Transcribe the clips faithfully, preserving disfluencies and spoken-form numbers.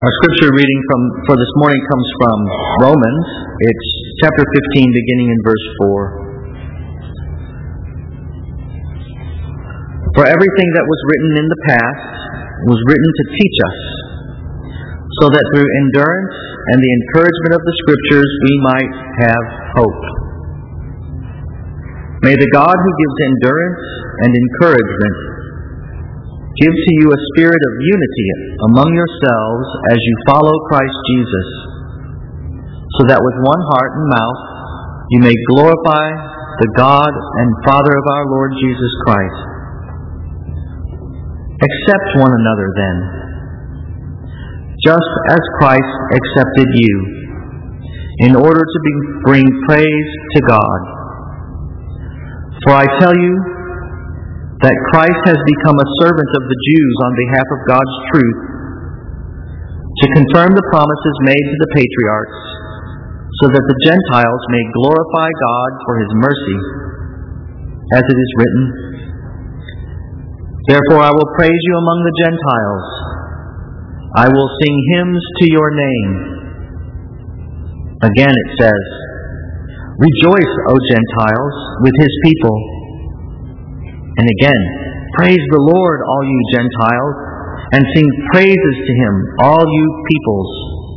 Our scripture reading from for this morning comes from Romans. It's chapter fifteen, beginning in verse four. For everything that was written in the past was written to teach us, so that through endurance and the encouragement of the Scriptures we might have hope. May the God who gives endurance and encouragement give to you a spirit of unity among yourselves as you follow Christ Jesus, so that with one heart and mouth you may glorify the God and Father of our Lord Jesus Christ. Accept one another then, just as Christ accepted you, in order to be, bring praise to God. For I tell you that Christ has become a servant of the Jews on behalf of God's truth, to confirm the promises made to the patriarchs, so that the Gentiles may glorify God for His mercy, as it is written, Therefore I will praise you among the Gentiles. I will sing hymns to your name. Again it says, Rejoice, O Gentiles, with His people. And again, praise the Lord, all you Gentiles, and sing praises to Him, all you peoples.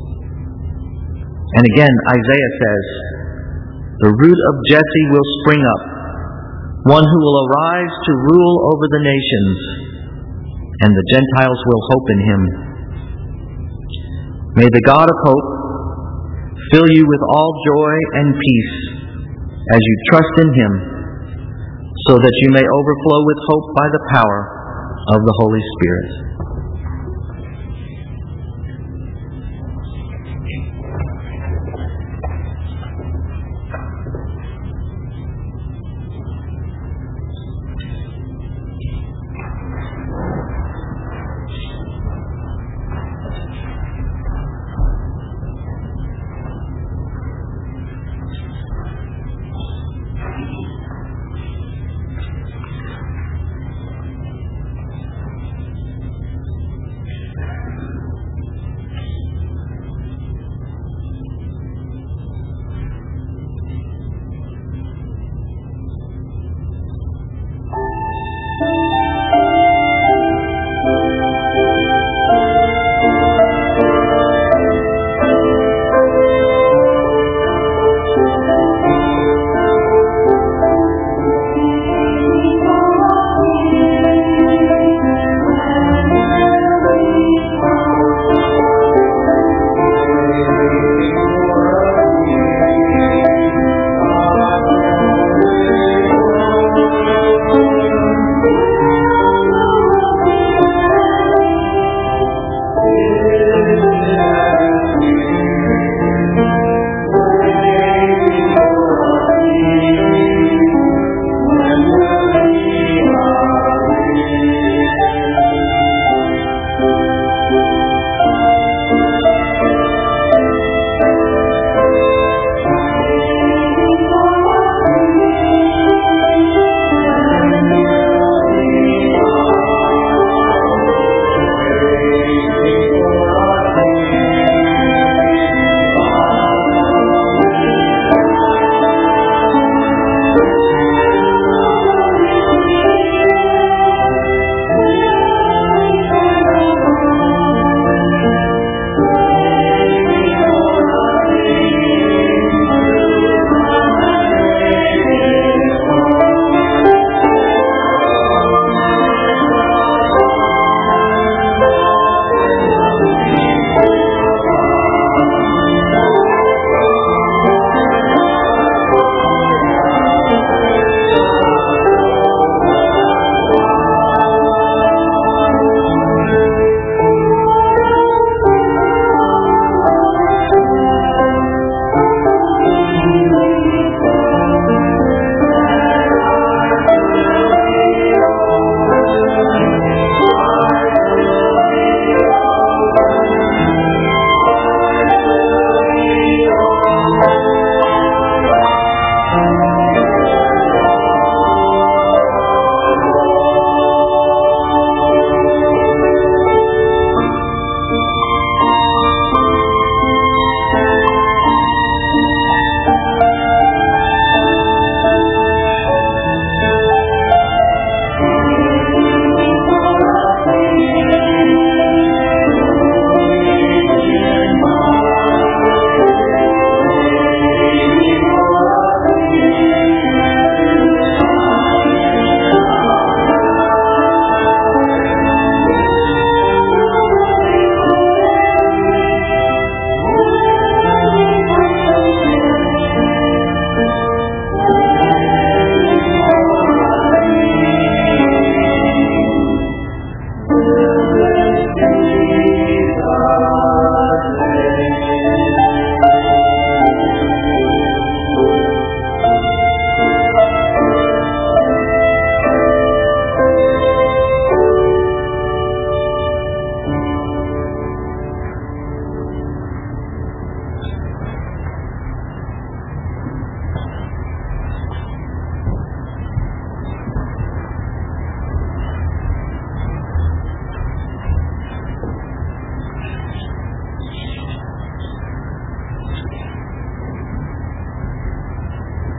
And again, Isaiah says, The root of Jesse will spring up, one who will arise to rule over the nations, and the Gentiles will hope in Him. May the God of hope fill you with all joy and peace as you trust in Him, so that you may overflow with hope by the power of the Holy Spirit.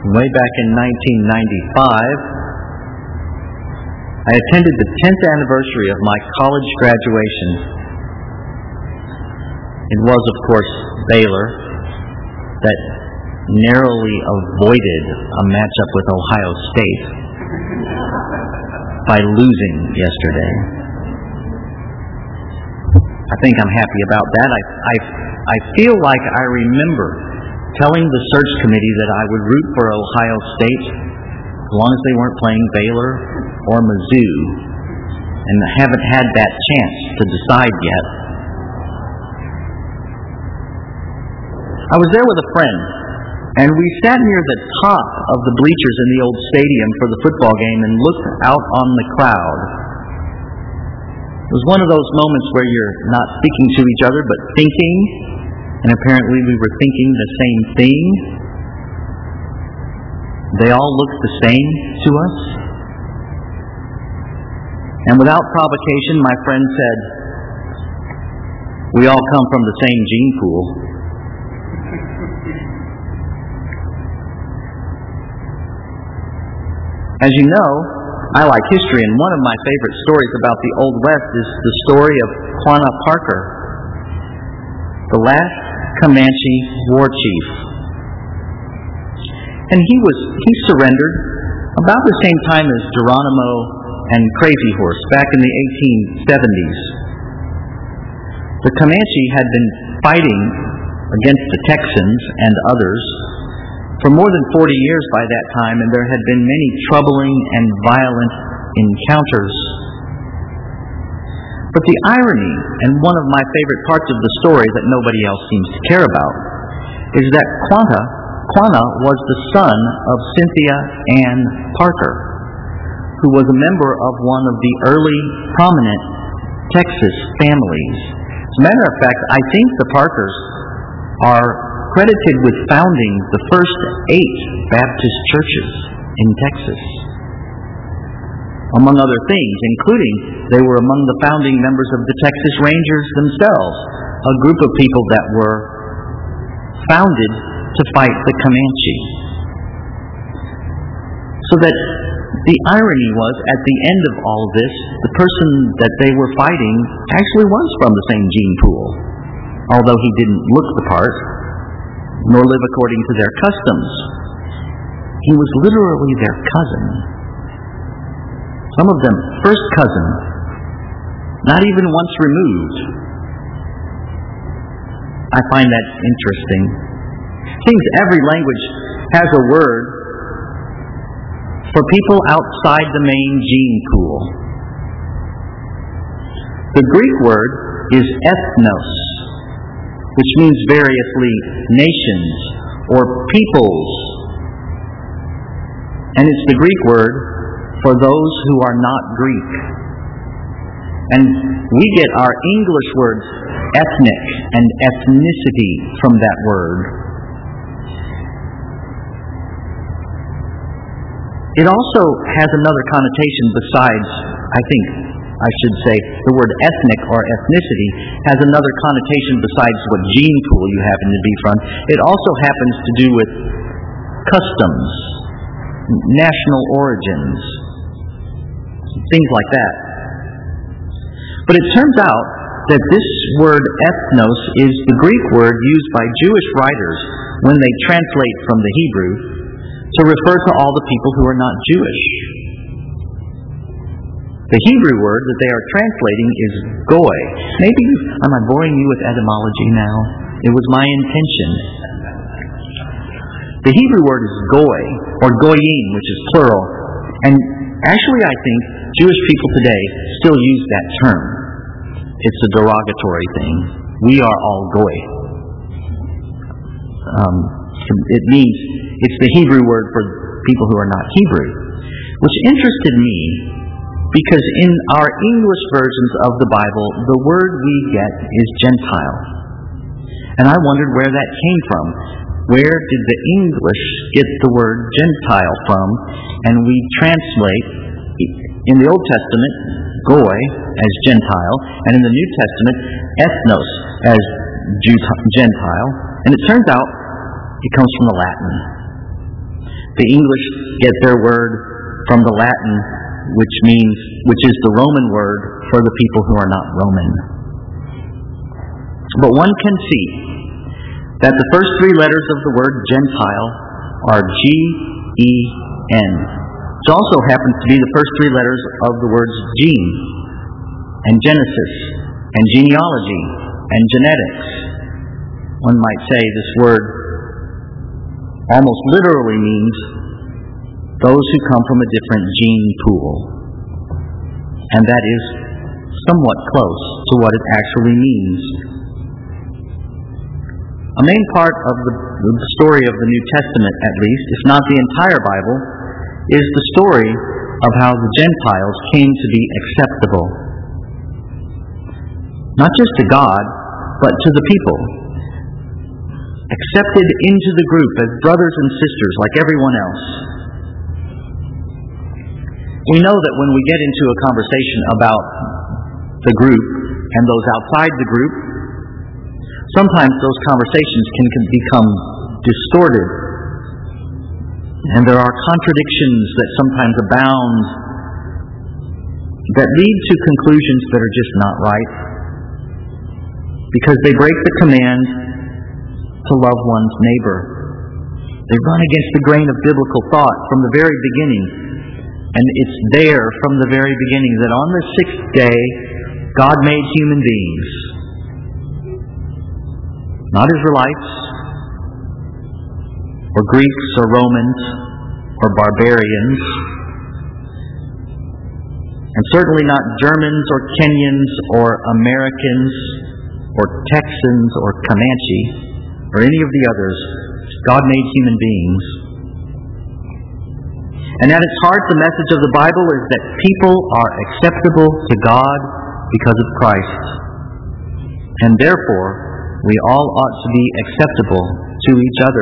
Way back in nineteen ninety-five, I attended the tenth anniversary of my college graduation. It was, of course, Baylor that narrowly avoided a matchup with Ohio State by losing yesterday. I think I'm happy about that. I, I, I feel like I remember telling the search committee that I would root for Ohio State as long as they weren't playing Baylor or Mizzou, and I haven't had that chance to decide yet. I was there with a friend, and we sat near the top of the bleachers in the old stadium for the football game and looked out on the crowd. It was one of those moments where you're not speaking to each other but thinking, and apparently we were thinking the same thing. They all looked the same to us. And without provocation, my friend said, "We all come from the same gene pool." As you know, I like history, and one of my favorite stories about the Old West is the story of Quanah Parker, the last Comanche war chief. And he was he surrendered about the same time as Geronimo and Crazy Horse back in the eighteen seventies. The Comanche had been fighting against the Texans and others for more than forty years by that time, and there had been many troubling and violent encounters. But the irony, and one of my favorite parts of the story that nobody else seems to care about, is that Quanah, Quanah was the son of Cynthia Ann Parker, who was a member of one of the early prominent Texas families. As a matter of fact, I think the Parkers are credited with founding the first eight Baptist churches in Texas. Among other things, including they were among the founding members of the Texas Rangers themselves, a group of people that were founded to fight the Comanche. So that the irony was, at the end of all this, the person that they were fighting actually was from the same gene pool, although he didn't look the part, nor live according to their customs. He was literally their cousin. Some of them first cousin, not even once removed. I find that interesting. Seems every language has a word for people outside the main gene pool. The Greek word is ethnos, which means variously nations or peoples. And it's the Greek word for those who are not Greek. And we get our English words ethnic and ethnicity from that word. It also has another connotation besides, I think, I should say, the word ethnic or ethnicity has another connotation besides what gene pool you happen to be from. It also happens to do with customs, national origins, things like that. But it turns out that this word ethnos is the Greek word used by Jewish writers when they translate from the Hebrew to refer to all the people who are not Jewish. The Hebrew word that they are translating is goy. Maybe, am I boring you with etymology now? It was my intention. The Hebrew word is goy, or goyim, which is plural. And actually, I think Jewish people today still use that term. It's a derogatory thing. We are all goy. Um, it means, it's the Hebrew word for people who are not Hebrew, which interested me because in our English versions of the Bible, the word we get is Gentile. And I wondered where that came from. Where did the English get the word Gentile from? And we translate, in the Old Testament, goy as Gentile, and in the New Testament, ethnos as Gentile. And it turns out it comes from the Latin. The English get their word from the Latin, which means, which is the Roman word for the people who are not Roman. But one can see that the first three letters of the word Gentile are G E N. It also happens to be the first three letters of the words gene, and Genesis, and genealogy, and genetics. One might say this word almost literally means those who come from a different gene pool. And that is somewhat close to what it actually means. A main part of the, the story of the New Testament, at least, if not the entire Bible, is the story of how the Gentiles came to be acceptable. Not just to God, but to the people. Accepted into the group as brothers and sisters like everyone else. We know that when we get into a conversation about the group and those outside the group, sometimes those conversations can, can become distorted. And there are contradictions that sometimes abound that lead to conclusions that are just not right, because they break the command to love one's neighbor. They run against the grain of biblical thought from the very beginning. And it's there from the very beginning that on the sixth day, God made human beings. Not Israelites, or Greeks, or Romans, or barbarians, and certainly not Germans, or Kenyans, or Americans, or Texans, or Comanche, or any of the others. God made human beings. And at its heart, the message of the Bible is that people are acceptable to God because of Christ. And therefore, we all ought to be acceptable to each other.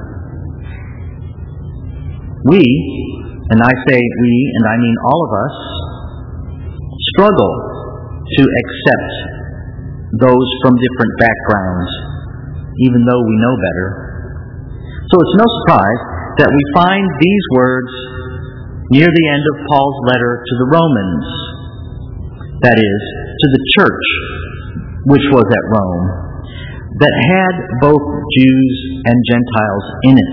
We, and I say we, and I mean all of us, struggle to accept those from different backgrounds, even though we know better. So it's no surprise that we find these words near the end of Paul's letter to the Romans, that is, to the church which was at Rome, that had both Jews and Gentiles in it.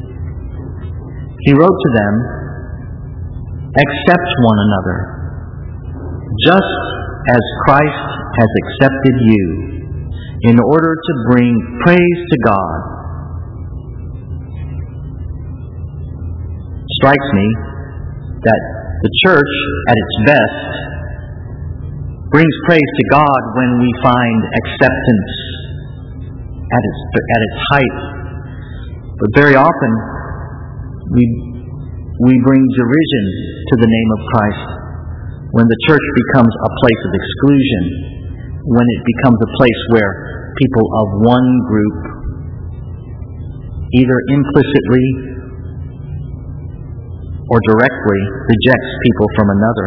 He wrote to them, "Accept one another, just as Christ has accepted you, in order to bring praise to God." Strikes me that the church, at its best, brings praise to God when we find acceptance at its at its height. But very often, we we bring derision to the name of Christ when the church becomes a place of exclusion, when it becomes a place where people of one group either implicitly or directly rejects people from another.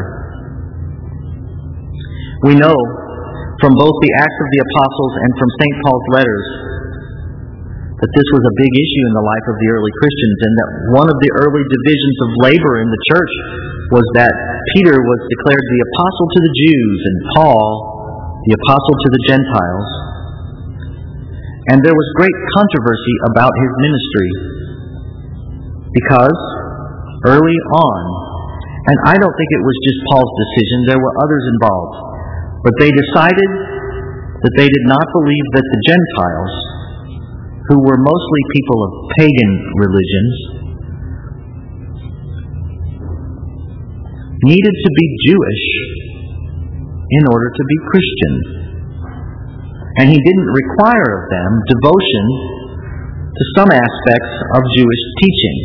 We know from both the Acts of the Apostles and from Saint Paul's letters that this was a big issue in the life of the early Christians, and that one of the early divisions of labor in the church was that Peter was declared the apostle to the Jews and Paul the apostle to the Gentiles. And there was great controversy about his ministry because early on, and I don't think it was just Paul's decision, there were others involved, but they decided that they did not believe that the Gentiles, who were mostly people of pagan religions, needed to be Jewish in order to be Christian. And he didn't require of them devotion to some aspects of Jewish teaching.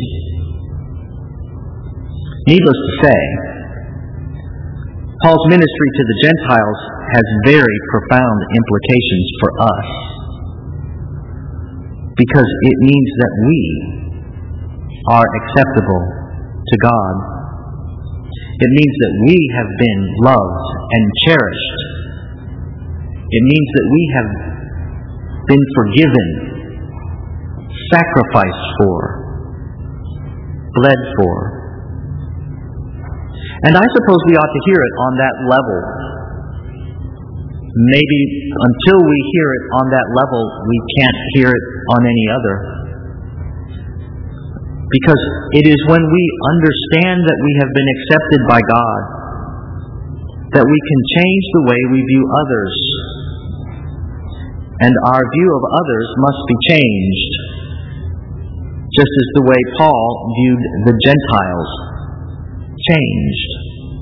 Needless to say, Paul's ministry to the Gentiles has very profound implications for us, because it means that we are acceptable to God. It means that we have been loved and cherished. It means that we have been forgiven, sacrificed for, bled for. And I suppose we ought to hear it on that level. Maybe until we hear it on that level, we can't hear it on any other. Because it is when we understand that we have been accepted by God that we can change the way we view others. And our view of others must be changed, just as the way Paul viewed the Gentiles changed.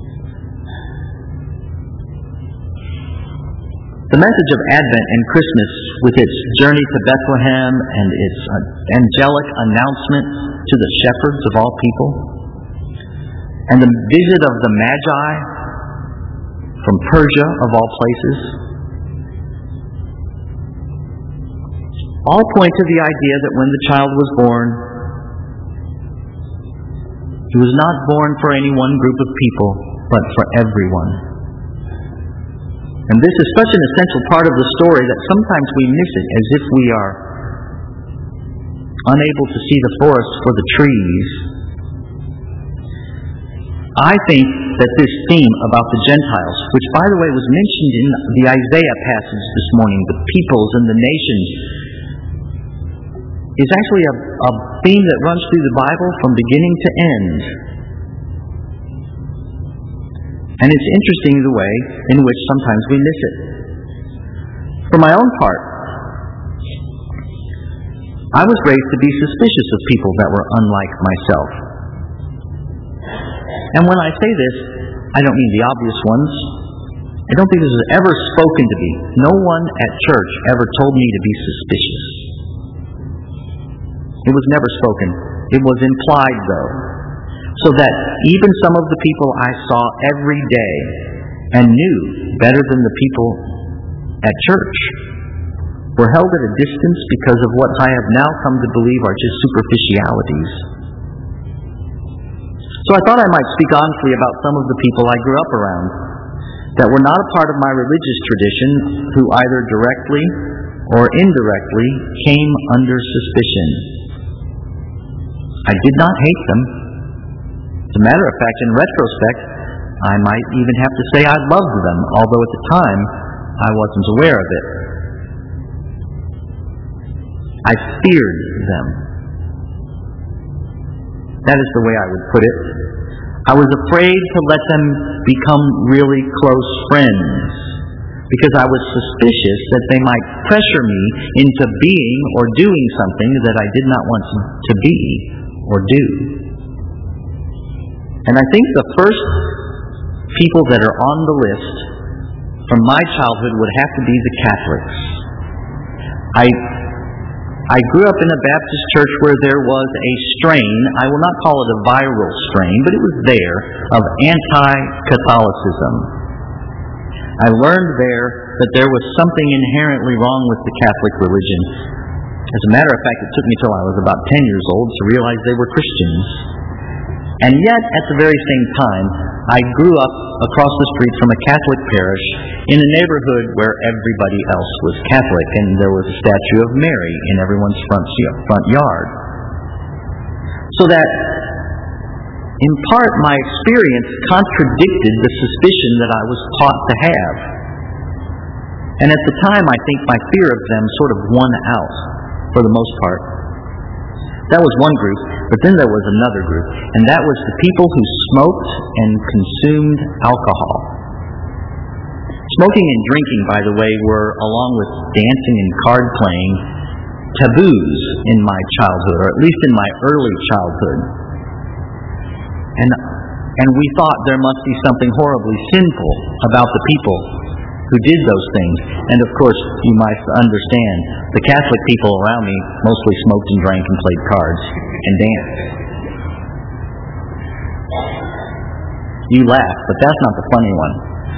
The message of Advent and Christmas, with its journey to Bethlehem and its angelic announcement to the shepherds of all people, and the visit of the Magi from Persia of all places, all point to the idea that when the child was born, he was not born for any one group of people, but for everyone. And this is such an essential part of the story that sometimes we miss it, as if we are unable to see the forest for the trees. I think that this theme about the Gentiles, which by the way was mentioned in the Isaiah passage this morning, the peoples and the nations, is actually a, a theme that runs through the Bible from beginning to end. And it's interesting the way in which sometimes we miss it. For my own part, I was raised to be suspicious of people that were unlike myself. And when I say this, I don't mean the obvious ones. I don't think this was ever spoken to me. No one at church ever told me to be suspicious. It was never spoken. It was implied, though. So that even some of the people I saw every day and knew better than the people at church were held at a distance because of what I have now come to believe are just superficialities. So I thought I might speak honestly about some of the people I grew up around that were not a part of my religious tradition, who either directly or indirectly came under suspicion. I did not hate them. As a matter of fact, in retrospect, I might even have to say I loved them, although at the time I wasn't aware of it. I feared them. That is the way I would put it. I was afraid to let them become really close friends, because I was suspicious that they might pressure me into being or doing something that I did not want to be or do. And I think the first people that are on the list from my childhood would have to be the Catholics. I I grew up in a Baptist church where there was a strain, I will not call it a viral strain, but it was there, of anti-Catholicism. I learned there that there was something inherently wrong with the Catholic religion. As a matter of fact, it took me till I was about ten years old to realize they were Christians. And yet, at the very same time, I grew up across the street from a Catholic parish in a neighborhood where everybody else was Catholic, and there was a statue of Mary in everyone's front front yard. So that, in part, my experience contradicted the suspicion that I was taught to have. And at the time, I think my fear of them sort of won out, for the most part. That was one group, but then there was another group, and that was the people who smoked and consumed alcohol. Smoking and drinking, by the way, were, along with dancing and card playing, taboos in my childhood, or at least in my early childhood. And, and we thought there must be something horribly sinful about the people who did those things. And of course, you might understand, the Catholic people around me mostly smoked and drank and played cards and danced. You laugh, but that's not the funny one.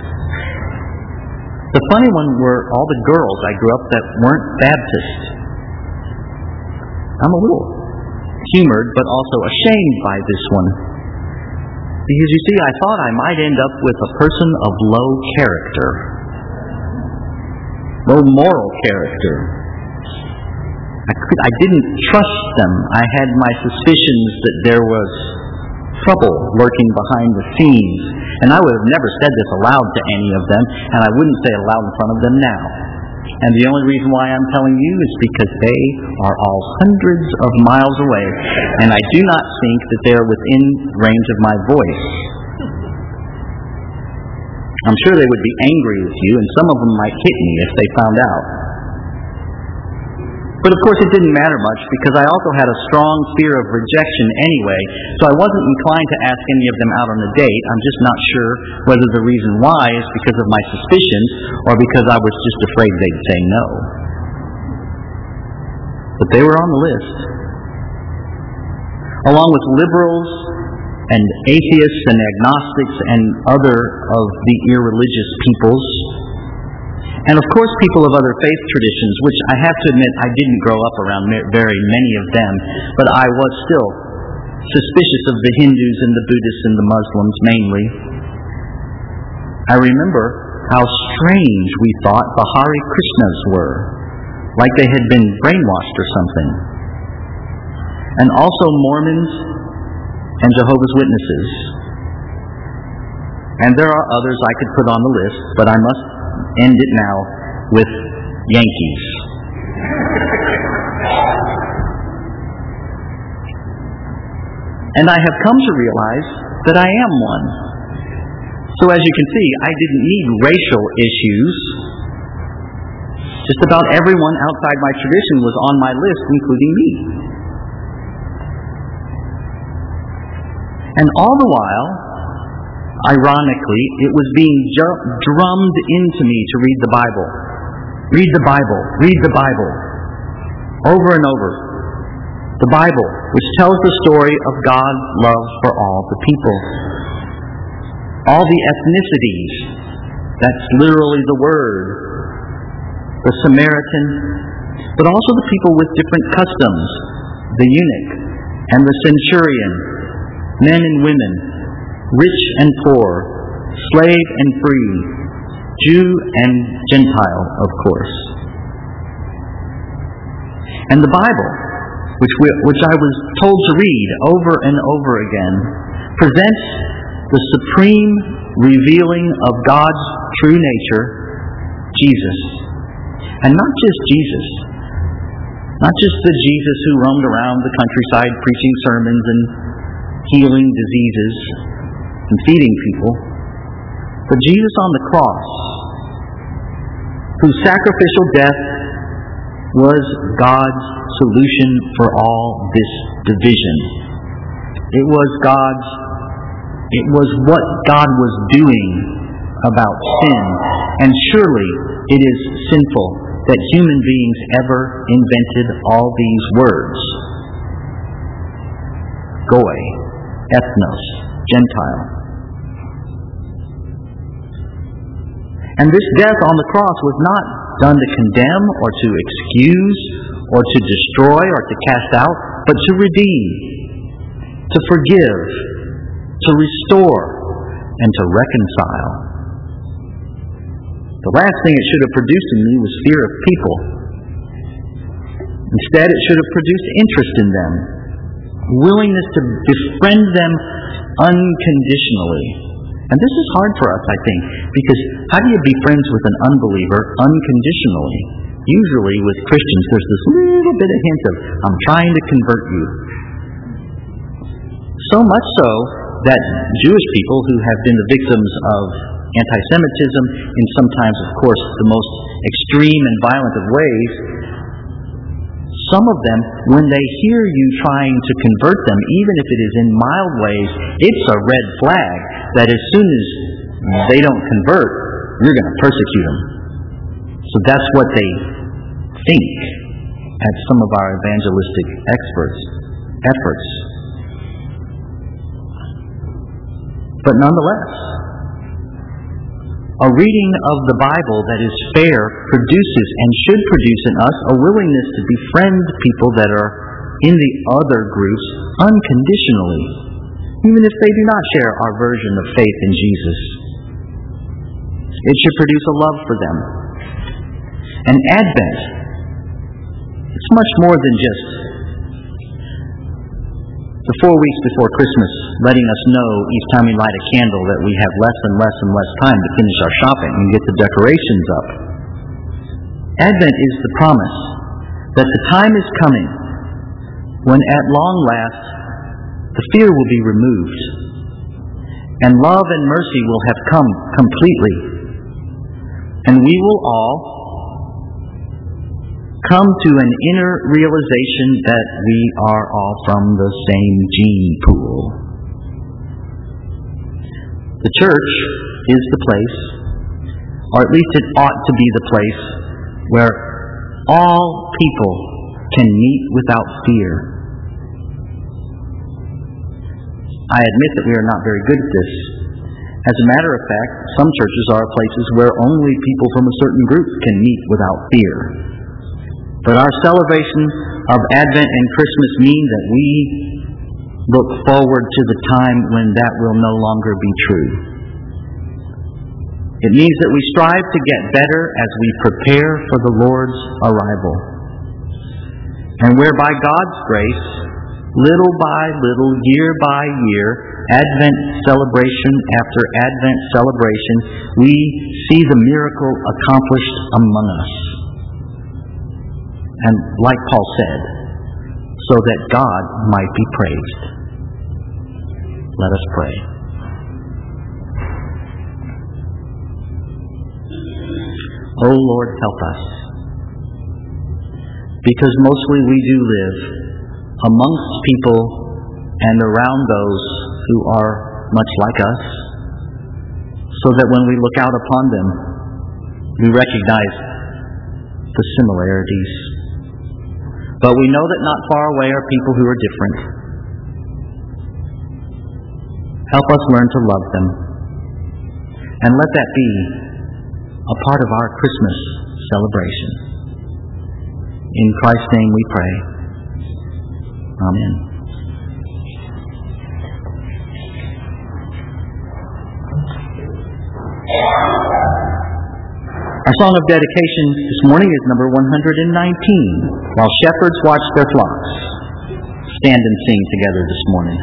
The funny one were all the girls I grew up that weren't Baptist. I'm a little humored, but also ashamed by this one. Because you see, I thought I might end up with a person of low character. Low moral character. I, could, I didn't trust them. I had my suspicions that there was trouble lurking behind the scenes. And I would have never said this aloud to any of them, and I wouldn't say it aloud in front of them now. And the only reason why I'm telling you is because they are all hundreds of miles away, and I do not think that they are within range of my voice. I'm sure they would be angry with you, and some of them might hit me if they found out. But of course it didn't matter much, because I also had a strong fear of rejection anyway, so I wasn't inclined to ask any of them out on a date. I'm just not sure whether the reason why is because of my suspicions, or because I was just afraid they'd say no. But they were on the list. Along with liberals and atheists and agnostics and other of the irreligious peoples, and of course people of other faith traditions, which I have to admit I didn't grow up around very many of them, but I was still suspicious of the Hindus and the Buddhists and the Muslims mainly. I remember how strange we thought the Hare Krishnas were, like they had been brainwashed or something. And also Mormons and Jehovah's Witnesses. And there are others I could put on the list, but I must end it now with Yankees. And I have come to realize that I am one. So as you can see, I didn't need racial issues. Just about everyone outside my tradition was on my list, including me. And all the while, ironically, it was being ju- drummed into me to read the Bible. Read the Bible. Read the Bible. Over and over. The Bible, which tells the story of God's love for all the people. All the ethnicities. That's literally the word. The Samaritan, but also the people with different customs. The eunuch and the centurion. Men and women. Rich and poor, slave and free, Jew and Gentile, of course. And the Bible, which we, which I was told to read over and over again, presents the supreme revealing of God's true nature, Jesus. And not just Jesus. Not just the Jesus who roamed around the countryside preaching sermons and healing diseases and feeding people, but Jesus on the cross, whose sacrificial death was God's solution for all this division. It was God's, it was what God was doing about sin, and surely it is sinful that human beings ever invented all these words. Goy, ethnos, Gentile. And this death on the cross was not done to condemn or to excuse or to destroy or to cast out, but to redeem, to forgive, to restore, and to reconcile. The last thing it should have produced in me was fear of people. Instead, it should have produced interest in them, willingness to befriend them unconditionally. And this is hard for us, I think, because how do you be friends with an unbeliever unconditionally? Usually with Christians, there's this little bit of hint of, I'm trying to convert you. So much so that Jewish people who have been the victims of anti-Semitism in sometimes, of course, the most extreme and violent of ways, some of them, when they hear you trying to convert them, even if it is in mild ways, it's a red flag that as soon as they don't convert, you're going to persecute them. So that's what they think at some of our evangelistic experts, efforts. But nonetheless, a reading of the Bible that is fair produces and should produce in us a willingness to befriend people that are in the other groups unconditionally, even if they do not share our version of faith in Jesus. It should produce a love for them. And Advent, it's It's much more than just the four weeks before Christmas letting us know each time we light a candle that we have less and less and less time to finish our shopping and get the decorations up. Advent is the promise that the time is coming when at long last the fear will be removed and love and mercy will have come completely, and we will all come to an inner realization that we are all from the same gene pool. The church is the place, or at least it ought to be the place, where all people can meet without fear. I admit that we are not very good at this. As a matter of fact, some churches are places where only people from a certain group can meet without fear. But our celebration of Advent and Christmas mean that we look forward to the time when that will no longer be true. It means that we strive to get better as we prepare for the Lord's arrival. And where by God's grace, little by little, year by year, Advent celebration after Advent celebration, we see the miracle accomplished among us. And like Paul said, so that God might be praised. Let us pray. O Lord, help us. Because mostly we do live amongst people and around those who are much like us, so that when we look out upon them, we recognize the similarities. But we know that not far away are people who are different. Help us learn to love them. And let that be a part of our Christmas celebration. In Christ's name we pray. Amen. Our song of dedication this morning is number one hundred nineteen, While Shepherds Watch Their Flocks. Stand and sing together this morning.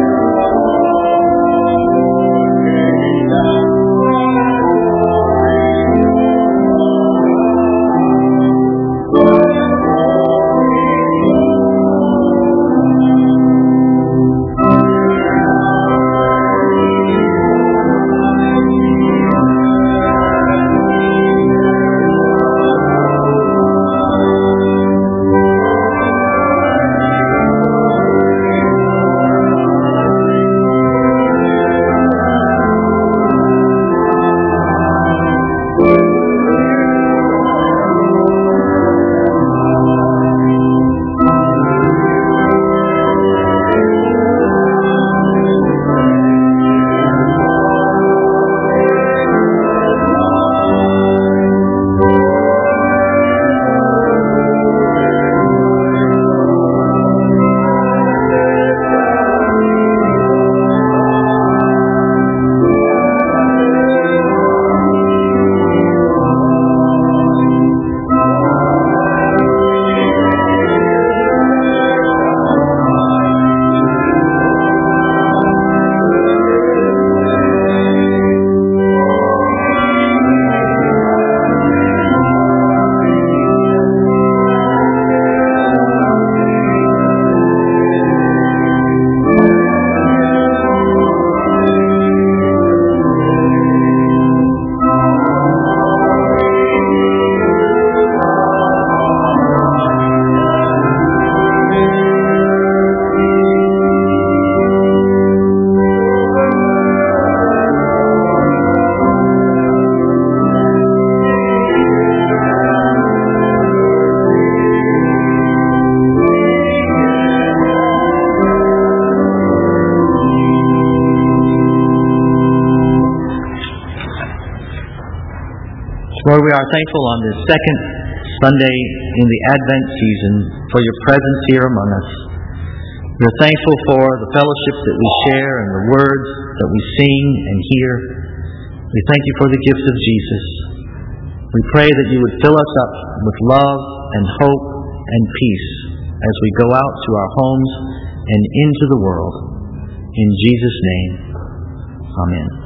Thank you. Lord, we are thankful on this second Sunday in the Advent season for your presence here among us. We're thankful for the fellowships that we share and the words that we sing and hear. We thank you for the gift of Jesus. We pray that you would fill us up with love and hope and peace as we go out to our homes and into the world. In Jesus' name, amen.